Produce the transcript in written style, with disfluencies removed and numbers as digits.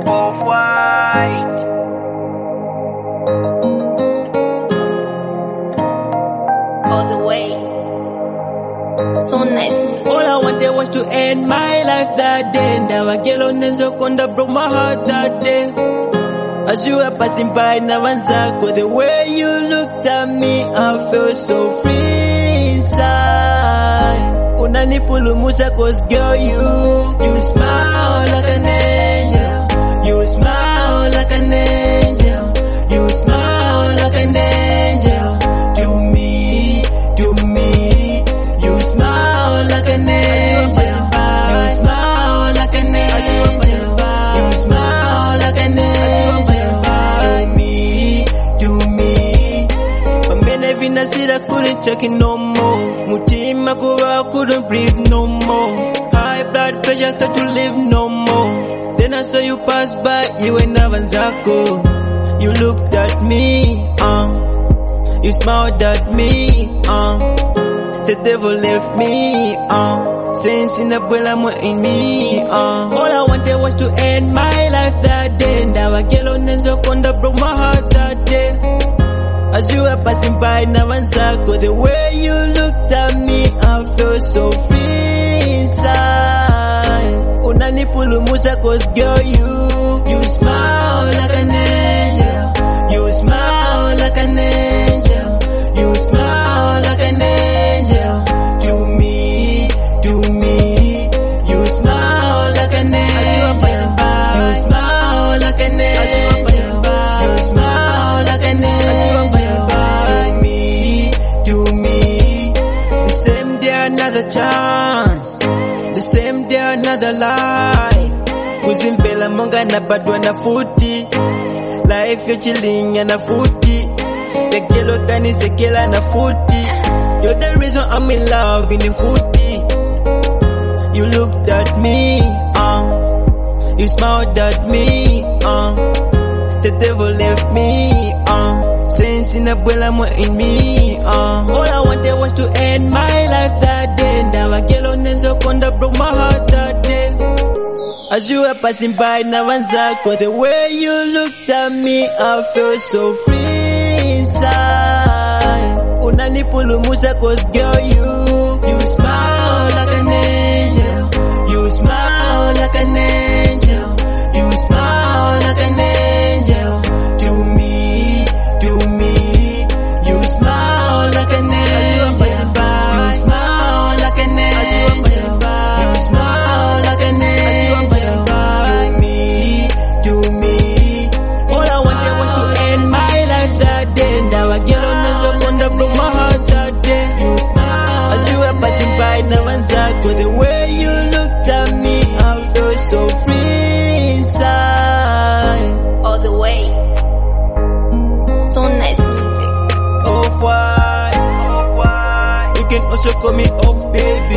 Off-white. All the way. So nice. All I wanted was to end my life that day. Now I get on and so conda broke my heart that day. As you were passing by, Navanzako, the way you looked at me, I felt so free inside. Unanipulumusa cause girl, you smile like an angel. You smile like an angel. You smile like an angel. To me, you smile like an angel. You smile like an angel. You smile like an angel. I said I couldn't check it no more. Mutima kuwa, I couldn't breathe no more. High blood pressure, thought to live no more. Then I saw you pass by, you and Navanzako. You looked at me, you smiled at me, the devil left me, sense in the abuela in me, all I wanted was to end my life that day. Now I get on and so conda broke my heart that day. As you were passing by, Navanzako, the way you looked at me, I felt so free inside. Unanipulumusa cause girl, you smile like an angel. You smile like an angel. You smile like an angel. To me, you smile like an angel. You smile like an angel. You smile like an angel. Another chance, the same day another life. Kuzimpela monga na badwa na futi. Life yo chilling na futi. Tekelo kani sekela na futi. You're the reason I'm in love in the footy. You looked at me, you smiled at me, the devil left me, sense in the abuela in me, all I wanted was to end my life that day. Now I get on and so conda broke my heart that day. As you were passing by, Navanzako, the way you looked at me, I felt so free inside. Unanipulumusa cause girl, you smile like an angel. You smile like an angel. You smile like an angel. To me, you smile like an angel. You smile like an angel. You smile like an angel. To me, all I wanted was to end my life that day. Now I get on and so conda broke my heart that day. You smile as you were passing by, Navanzako, the way you looked at me, I felt so free inside. All the way. So nice music. Off-white. You can also call me off, baby.